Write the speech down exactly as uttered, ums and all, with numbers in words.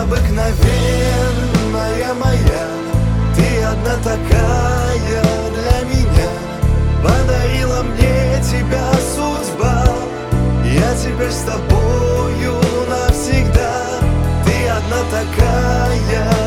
необыкновенная моя, ты одна такая для меня. Подарила мне тебя судьба, я теперь с тобою навсегда. Ты одна такая